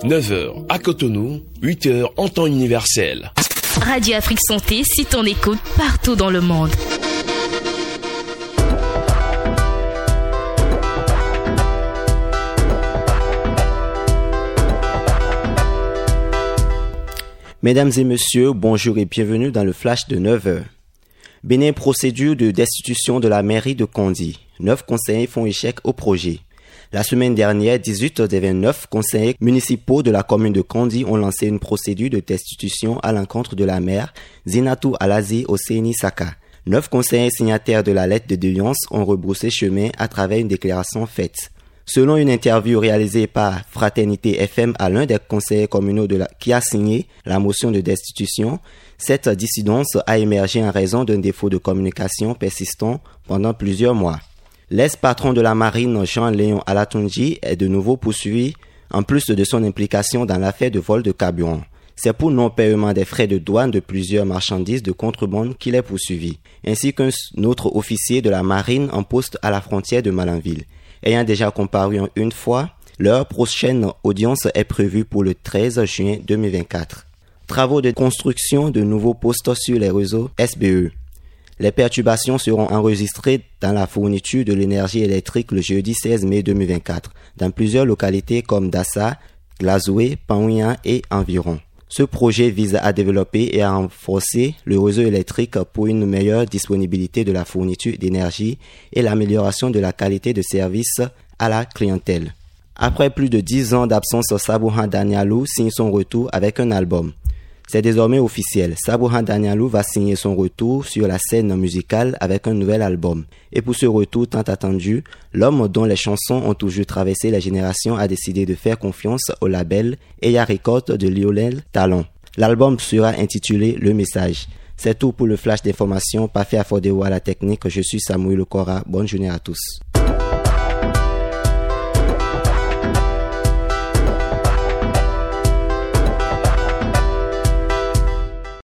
9h à Cotonou, 8h en temps universel. Radio Afrique Santé, c'est ton écoute partout dans le monde. Mesdames et messieurs, bonjour et bienvenue dans le flash de 9h. Bénin, procédure de destitution de la mairie de Kondi. 9 conseillers font échec au projet. La semaine dernière, 18 des 29 conseillers municipaux de la commune de Kondi ont lancé une procédure de destitution à l'encontre de la maire Zinatou Alazi Oseni Saka. 9 conseillers signataires de la lettre de doléance ont rebroussé chemin à travers une déclaration faite. Selon une interview réalisée par Fraternité FM à l'un des conseillers communaux qui a signé la motion de destitution, cette dissidence a émergé en raison d'un défaut de communication persistant pendant plusieurs mois. L'ex-patron de la marine Jean-Léon Alatunji est de nouveau poursuivi en plus de son implication dans l'affaire de vol de carburant. C'est pour non-paiement des frais de douane de plusieurs marchandises de contrebande qu'il est poursuivi, ainsi qu'un autre officier de la marine en poste à la frontière de Malanville. Ayant déjà comparu une fois, leur prochaine audience est prévue pour le 13 juin 2024. Travaux de construction de nouveaux postes sur les réseaux SBE. Les perturbations seront enregistrées dans la fourniture de l'énergie électrique le jeudi 16 mai 2024, dans plusieurs localités comme Dassa, Glazoué, Paouian et environ. Ce projet vise à développer et à renforcer le réseau électrique pour une meilleure disponibilité de la fourniture d'énergie et l'amélioration de la qualité de service à la clientèle. Après plus de 10 ans d'absence, Sabouhan Danialou signe son retour avec un album. C'est désormais officiel. Sabouhan Danialou va signer son retour sur la scène musicale avec un nouvel album. Et pour ce retour tant attendu, l'homme dont les chansons ont toujours traversé les générations a décidé de faire confiance au label Eya Records de Lionel Talon. L'album sera intitulé Le Message. C'est tout pour le flash d'information. Parfait Afodéo à la technique. Je suis Samuel Okora. Bonne journée à tous.